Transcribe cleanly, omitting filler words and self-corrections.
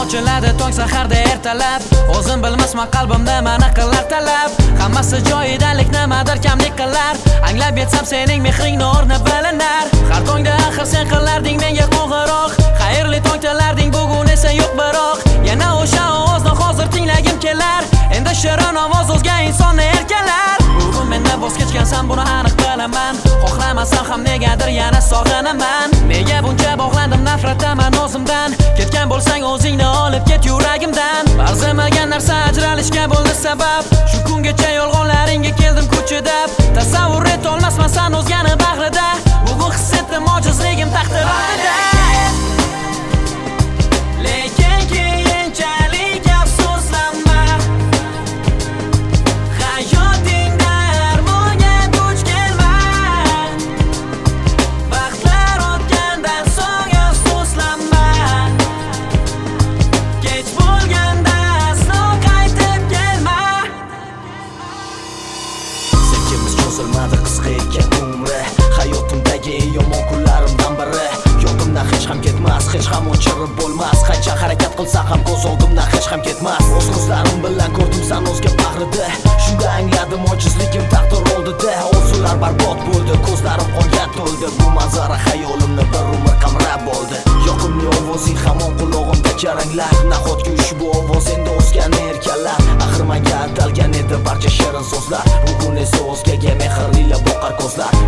ochiladi tong saharda ertalab. O'zim bilmasman qalbimda mana qillar talab. Hammasi joyidalik nimadir kamlik qilar. Anglab yetsam sening mehringni o'rni bilinar. Har tongda axir sen qilarding menga qo'ng'iroq. Xayrli tong tilarding bugun esa yo'q biroq. Yana o'sha ovozni hozir tinglagim kelar. Endi shirin ovoz o'zga insonni erkalar. Bugun mendan voz kechgansan buni aniq bilaman. Xohlamasam ham negadir yana sog'inaman. Nega buncha bog'landim nafrataman o'zimdan. Ketgan bo'lsang o'zingni olib ket yuragimdan. Arzimagan narsa ajralishga bo'ldi sabab. Shu kungacha yolg'onlaringga keldim kuchidab. Tasavvur etolmasman san o'zgani bag'rida. Bugun his etdim ojizligim taqdirida. Lekin keyinchalik afsuslanma. Hayotingda armonga duch kelma. Vaqtlar o'tgandan so'ng afsuslanma. Kech bo'lganda aslo qaytib kelma. Sevgimiz cho'zilmadi qisqa ekan umri. Hayotimdagi yomon kunlarimdan biri. Yodimdan hech ham ketmas, hech ham o'chirib bo'lmas. Qancha harakat qilsa ham ko'z oldimdan hech ham ketmas. O'z ko'zlarim bilan ko'rdim san o'zga bag'rida. Shunda angladim ojizligim taqdir oldida. Orzular barbod bo'ldi, ko'zlarim qonga to'ldi. Bu manzara xayolimni bir umr qamrab oldi. Yoqimli ovozing hamon qulog'imda jaranglar. Nahotki ushbu ovoz endi o'zgani erkalar. Axir menga atalgan edi barcha shirin so'zlar. Bugun esa o'zgaga mehr ila boqar ko'zlar.